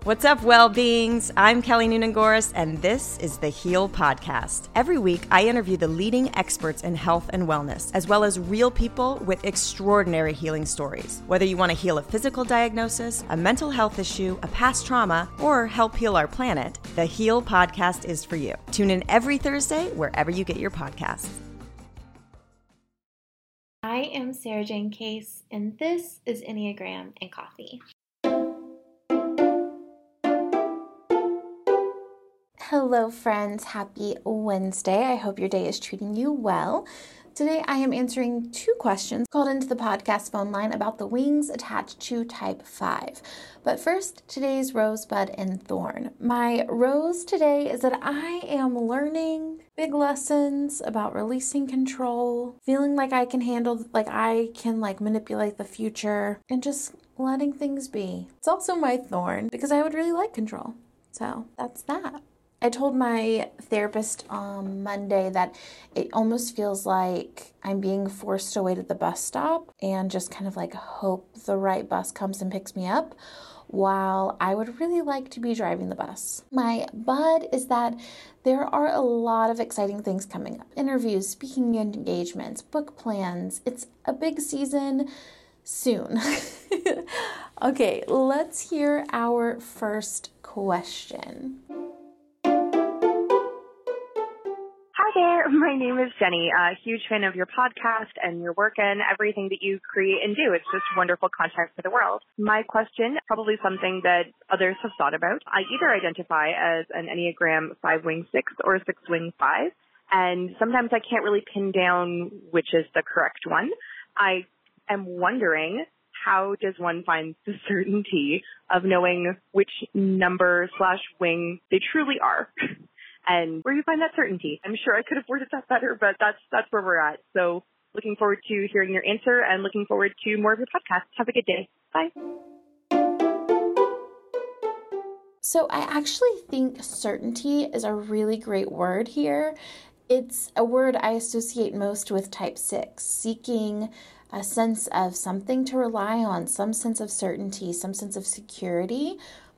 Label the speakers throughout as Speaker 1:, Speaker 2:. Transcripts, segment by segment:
Speaker 1: What's up, well-beings? I'm Kelly Noonan-Goris, and this is the Heal Podcast. Every week, I interview the leading experts in health and wellness, as well as real people with extraordinary healing stories. Whether you want to heal a physical diagnosis, a mental health issue, a past trauma, or help heal our planet, the Heal Podcast is for you. Tune in every Thursday, wherever you get your podcasts.
Speaker 2: I am Sarah Jane Case, and this is Enneagram and Coffee. Hello friends, happy Wednesday. I hope your day is treating you well. Today I am answering 2 questions called into the podcast phone line about the wings attached to type 5. But first, today's rosebud and thorn. My rose today is that I am learning big lessons about releasing control, feeling like I can handle, I can manipulate the future, and just letting things be. It's also my thorn because I would really like control. So that's that. I told my therapist on Monday that it almost feels like I'm being forced to wait at the bus stop and just kind of hope the right bus comes and picks me up, while I would really like to be driving the bus. My bud is that there are a lot of exciting things coming up. Interviews, speaking engagements, book plans. It's a big season soon. Okay, let's hear our first question.
Speaker 3: Hi there, my name is Jenny. A huge fan of your podcast and your work and everything that you create and do. It's just wonderful content for the world. My question, probably something that others have thought about. I either identify as an Enneagram 5-wing 6 or 6-wing 5, and sometimes I can't really pin down which is the correct one. I am wondering, how does one find the certainty of knowing which number/wing they truly are? And where you find that certainty. I'm sure I could have worded that better, but that's where we're at. So looking forward to hearing your answer and looking forward to more of your podcast. Have a good day. Bye.
Speaker 2: So I actually think certainty is a really great word here. It's a word I associate most with type 6, seeking a sense of something to rely on, some sense of certainty, some sense of security.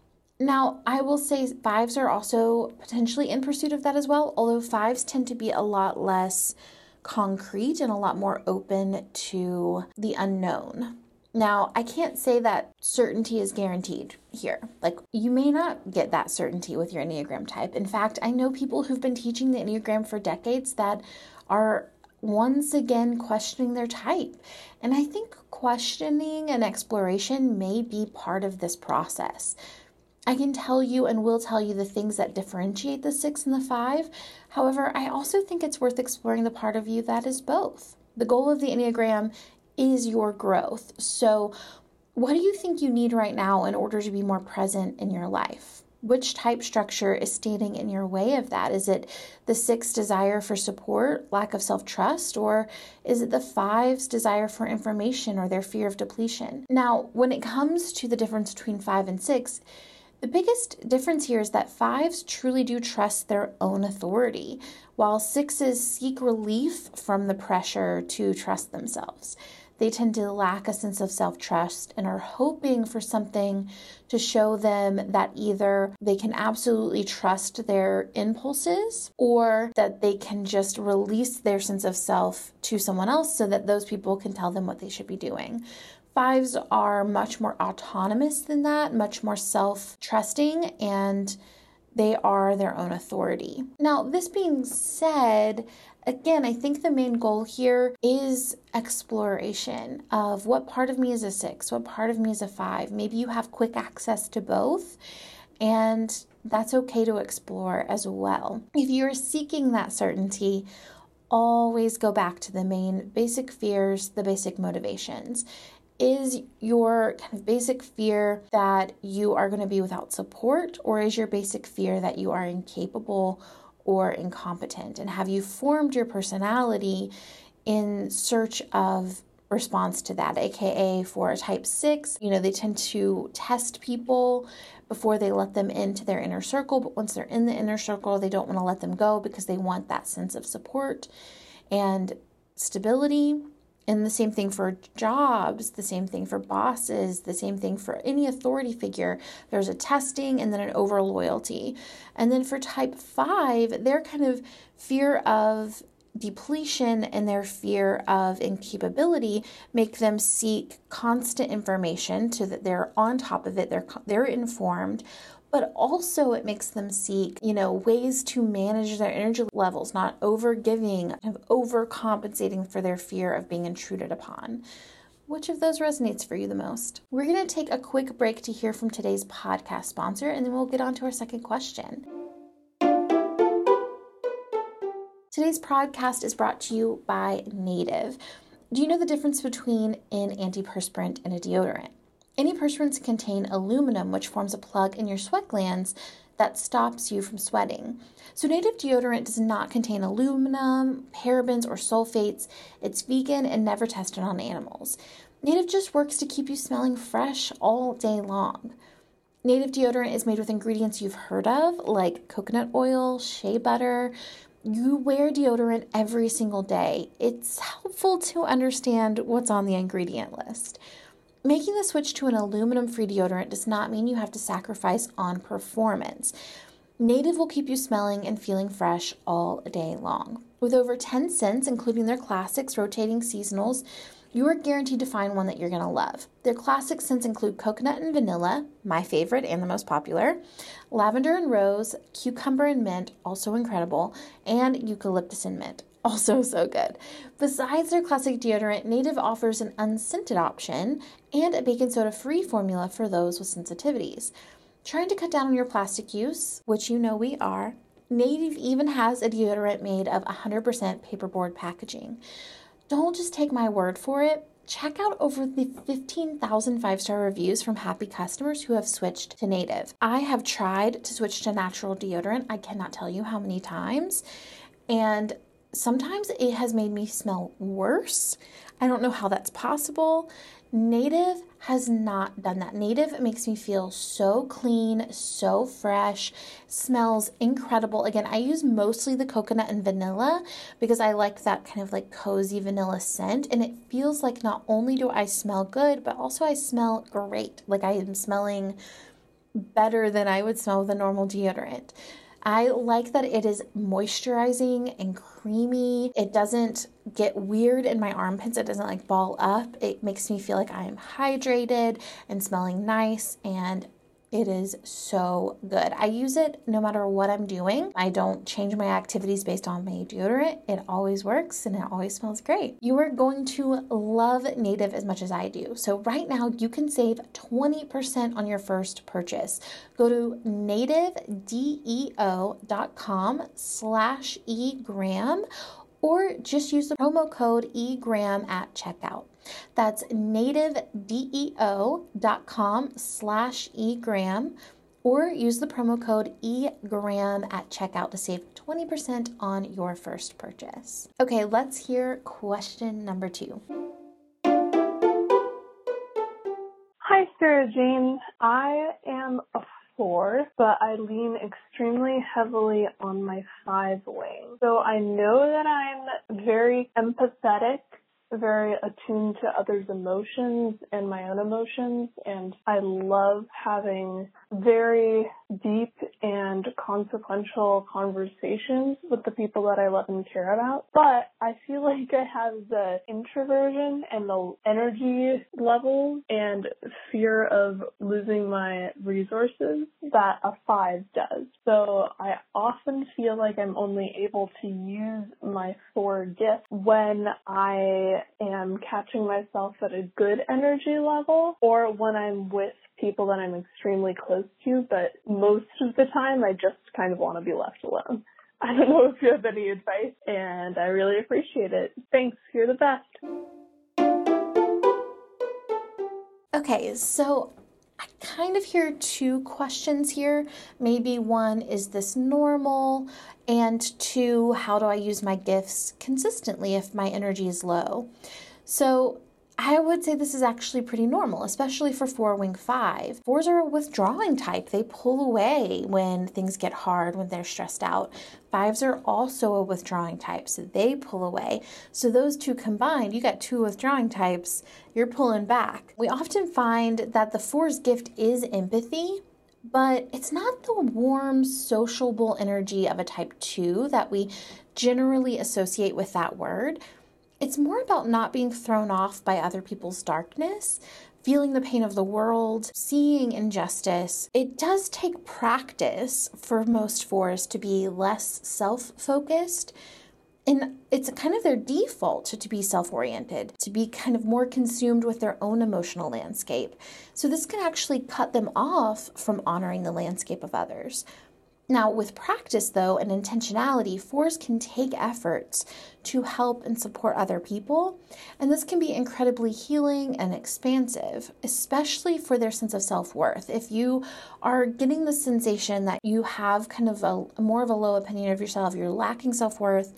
Speaker 2: Now, I will say 5s are also potentially in pursuit of that as well, although 5s tend to be a lot less concrete and a lot more open to the unknown. Now, I can't say that certainty is guaranteed here. You may not get that certainty with your Enneagram type. In fact, I know people who've been teaching the Enneagram for decades that are once again questioning their type. And I think questioning and exploration may be part of this process. I can tell you and will tell you the things that differentiate the 6 and the 5. However, I also think it's worth exploring the part of you that is both. The goal of the Enneagram is your growth. So what do you think you need right now in order to be more present in your life? Which type structure is standing in your way of that? Is it the 6 desire for support, lack of self-trust, or is it the 5's desire for information or their fear of depletion? Now, when it comes to the difference between 5 and 6, the biggest difference here is that 5s truly do trust their own authority, while 6s seek relief from the pressure to trust themselves. They tend to lack a sense of self-trust and are hoping for something to show them that either they can absolutely trust their impulses or that they can just release their sense of self to someone else so that those people can tell them what they should be doing. 5s are much more autonomous than that, much more self-trusting, and they are their own authority. Now, this being said, again, I think the main goal here is exploration of what part of me is a 6, what part of me is a 5. Maybe you have quick access to both, and that's okay to explore as well. If you're seeking that certainty, always go back to the main basic fears, the basic motivations. Is your kind of basic fear that you are going to be without support, or is your basic fear that you are incapable or incompetent? And have you formed your personality in search of response to that? AKA for a type 6, they tend to test people before they let them into their inner circle, but once they're in the inner circle, they don't want to let them go because they want that sense of support and stability. And the same thing for jobs, the same thing for bosses, the same thing for any authority figure. There's a testing and then an over loyalty. And then for type 5, their kind of fear of depletion and their fear of incapability make them seek constant information so that they're on top of it, they're informed. But also it makes them seek, ways to manage their energy levels, not overgiving, overcompensating for their fear of being intruded upon. Which of those resonates for you the most? We're going to take a quick break to hear from today's podcast sponsor, and then we'll get on to our second question. Today's podcast is brought to you by Native. Do you know the difference between an antiperspirant and a deodorant? Antiperspirants contain aluminum, which forms a plug in your sweat glands that stops you from sweating. So Native deodorant does not contain aluminum, parabens, or sulfates. It's vegan and never tested on animals. Native just works to keep you smelling fresh all day long. Native deodorant is made with ingredients you've heard of, like coconut oil, shea butter. You wear deodorant every single day. It's helpful to understand what's on the ingredient list. Making the switch to an aluminum-free deodorant does not mean you have to sacrifice on performance. Native will keep you smelling and feeling fresh all day long. With over 10 scents, including their classics, rotating seasonals, you are guaranteed to find one that you're going to love. Their classic scents include coconut and vanilla, my favorite and the most popular, lavender and rose, cucumber and mint, also incredible, and eucalyptus and mint. Also so good. Besides their classic deodorant, Native offers an unscented option and a baking soda-free formula for those with sensitivities. Trying to cut down on your plastic use, which you know we are, Native even has a deodorant made of 100% paperboard packaging. Don't just take my word for it. Check out over the 15,000 five-star reviews from happy customers who have switched to Native. I have tried to switch to natural deodorant. I cannot tell you how many times. And sometimes it has made me smell worse. I don't know how that's possible. Native has not done that. Native makes me feel so clean, so fresh, smells incredible. Again, I use mostly the coconut and vanilla because I like that kind of like cozy vanilla scent. And it feels like not only do I smell good, but also I smell great. Like I am smelling better than I would smell with a normal deodorant. I like that it is moisturizing and creamy. It doesn't get weird in my armpits. It doesn't like ball up. It makes me feel like I am hydrated and smelling nice, and it is so good. I use it no matter what I'm doing. I don't change my activities based on my deodorant. It always works and it always smells great. You are going to love Native as much as I do. So right now you can save 20% on your first purchase. Go to nativedeo.com/egram or just use the promo code egram at checkout. That's nativedeo.com/egram or use the promo code egram at checkout to save 20% on your first purchase. Okay, let's hear question number 2.
Speaker 4: Hi, Sarah Jane. I am a 4, but I lean extremely heavily on my 5 wing. So I know that I'm very empathetic, very attuned to others' emotions and my own emotions, and I love having very deep and consequential conversations with the people that I love and care about. But I feel like I have the introversion and the energy levels and fear of losing my resources that a 5 does. So I often feel like I'm only able to use my 4 gifts when I am catching myself at a good energy level or when I'm with people that I'm extremely close to, but most of the time I just kind of want to be left alone. I don't know if you have any advice, and I really appreciate it. Thanks. You're the best.
Speaker 2: Okay, so I kind of hear 2 questions here. Maybe 1, is this normal? And 2, how do I use my gifts consistently if my energy is low? So I would say this is actually pretty normal, especially for 4-wing 5. 4s are a withdrawing type. They pull away when things get hard, when they're stressed out. 5s are also a withdrawing type, so they pull away. So those two combined, you got 2 withdrawing types, you're pulling back. We often find that the 4's gift is empathy, but it's not the warm, sociable energy of a type 2 that we generally associate with that word. It's more about not being thrown off by other people's darkness, feeling the pain of the world, seeing injustice. It does take practice for most 4s to be less self-focused, and it's kind of their default to be self-oriented, to be kind of more consumed with their own emotional landscape. So this can actually cut them off from honoring the landscape of others. Now, with practice, though, and intentionality, 4s can take efforts to help and support other people, and this can be incredibly healing and expansive, especially for their sense of self-worth. If you are getting the sensation that you have kind of a more of a low opinion of yourself, you're lacking self-worth,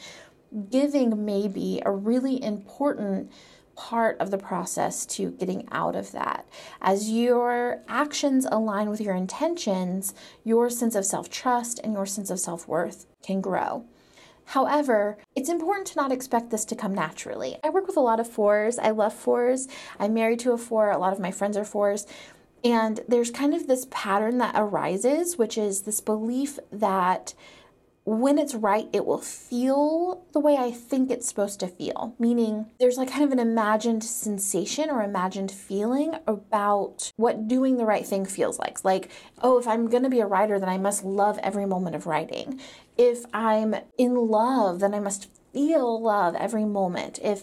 Speaker 2: giving may be a really important part of the process to getting out of that. As your actions align with your intentions, your sense of self-trust and your sense of self-worth can grow. However, it's important to not expect this to come naturally. I work with a lot of 4s. I love 4s. I'm married to a 4. A lot of my friends are 4s. And there's kind of this pattern that arises, which is this belief that when it's right, it will feel the way I think it's supposed to feel. Meaning there's like kind of an imagined sensation or imagined feeling about what doing the right thing feels like. Like, oh, if I'm going to be a writer, then I must love every moment of writing. If I'm in love, then I must feel love every moment. If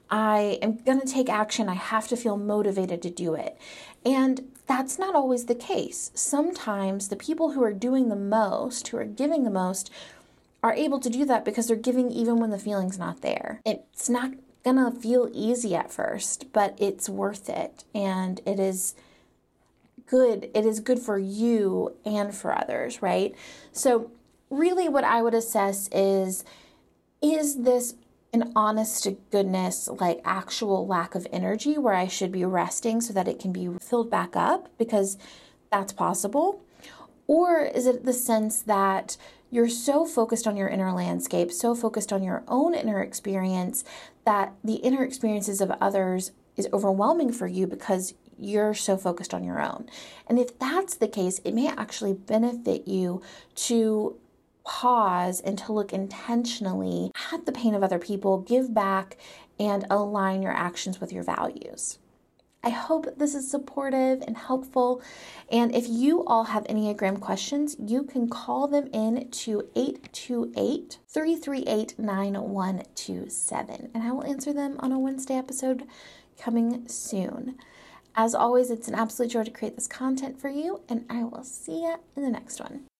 Speaker 2: I am going to take action, I have to feel motivated to do it. And that's not always the case. Sometimes the people who are doing the most, who are giving the most, are able to do that because they're giving even when the feeling's not there. It's not going to feel easy at first, but it's worth it. And it is good. It is good for you and for others, right? So really what I would assess is this an honest to goodness, like actual lack of energy where I should be resting so that it can be filled back up, because that's possible? Or is it the sense that you're so focused on your inner landscape, so focused on your own inner experience that the inner experiences of others is overwhelming for you because you're so focused on your own? And if that's the case, it may actually benefit you to pause and to look intentionally at the pain of other people, give back, and align your actions with your values. I hope this is supportive and helpful. And if you all have Enneagram questions, you can call them in to 828-338-9127. And I will answer them on a Wednesday episode coming soon. As always, it's an absolute joy to create this content for you, and I will see you in the next one.